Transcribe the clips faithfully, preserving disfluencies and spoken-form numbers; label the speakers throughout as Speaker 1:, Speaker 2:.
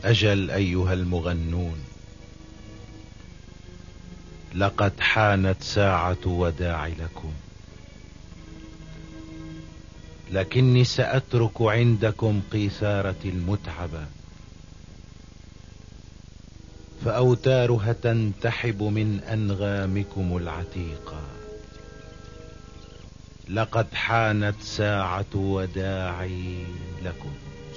Speaker 1: أجل أيها المغنون، لقد حانت ساعة وداع لكم، لكني سأترك عندكم قيثارة المتعبة، فأوتارها تنتحب من أنغامكم العتيقة. لقد حانت ساعة وداعي لكم.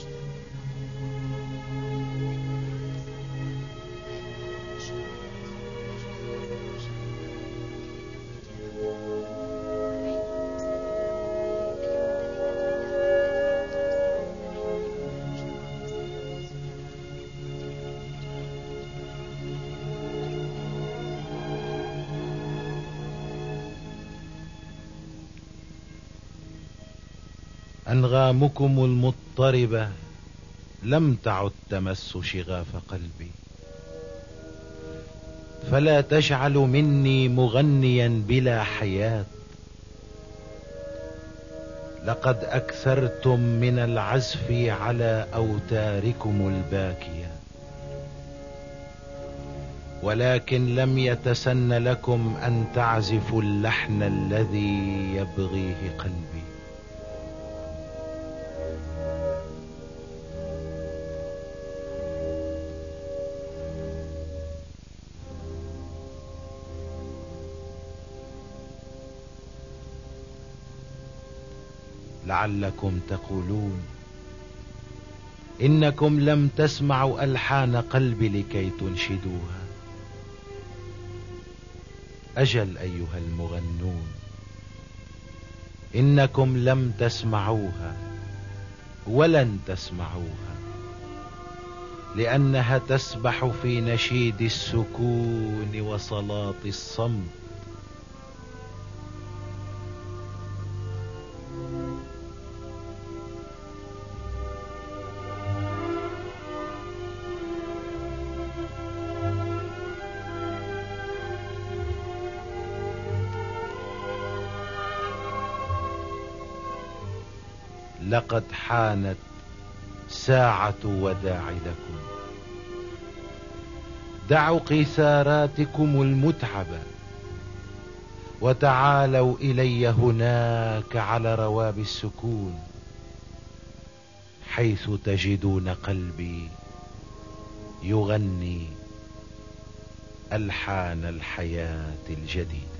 Speaker 1: أنغامكم المضطربة لم تعد تمس شغاف قلبي، فلا تجعل مني مغنيا بلا حياة. لقد أكثرتم من العزف على أوتاركم الباكية، ولكن لم يتسن لكم أن تعزفوا اللحن الذي يبغيه قلبي. لعلكم تقولون إنكم لم تسمعوا ألحان قلبي لكي تنشدوها. أجل أيها المغنون، إنكم لم تسمعوها ولن تسمعوها، لأنها تسبح في نشيد السكون وصلاة الصمت. لقد حانت ساعة وداع لكم. دعوا قيثاراتكم المتعبة وتعالوا إلي هناك على رواب السكون، حيث تجدون قلبي يغني ألحان الحياة الجديدة.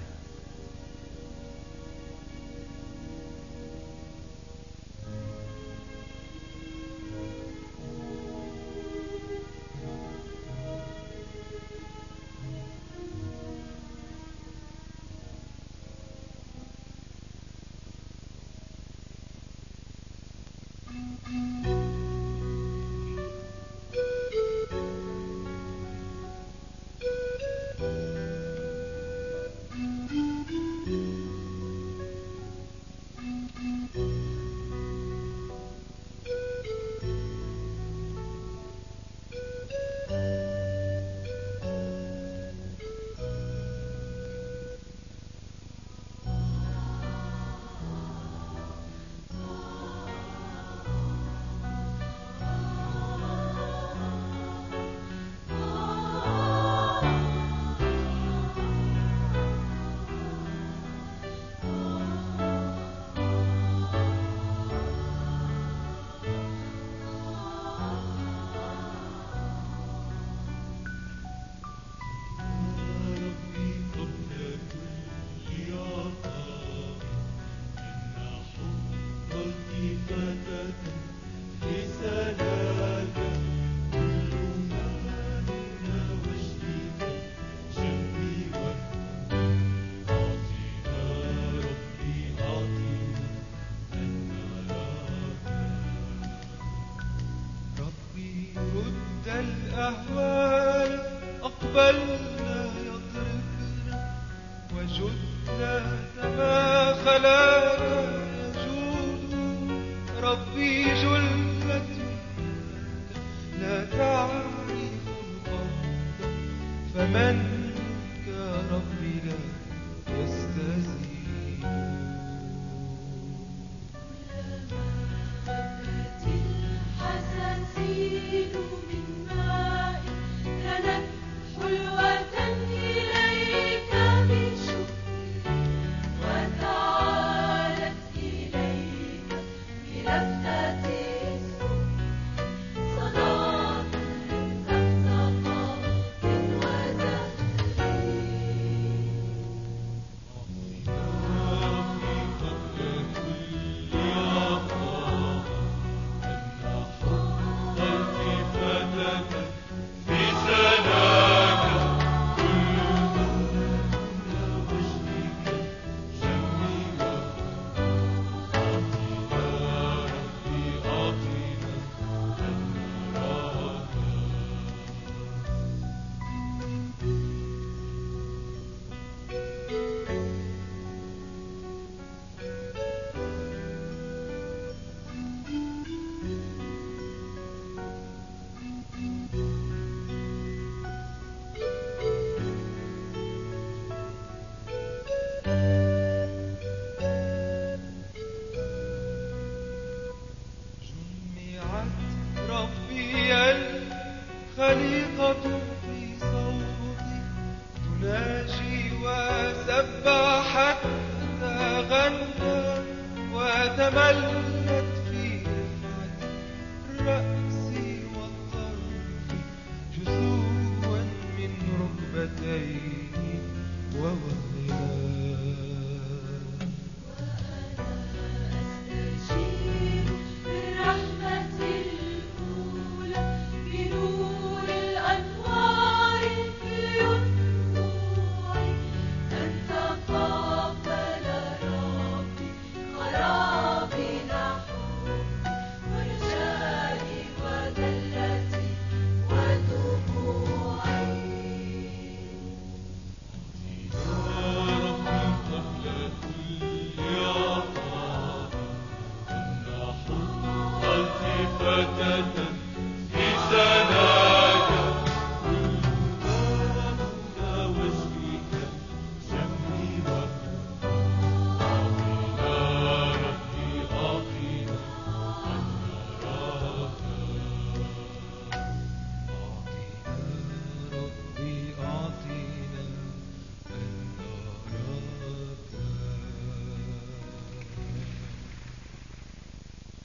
Speaker 2: الأهوال أقبلنا يضربنا وجدنا كما خلانا يجود. ربي جلتي لا تعرف الأرض، فمن كربي لا يستزيد.
Speaker 3: الحساسين مما
Speaker 2: سبح حتى غنى وتملت في رفعة الرأس والطرف جذوعا من ركبتيه ووهو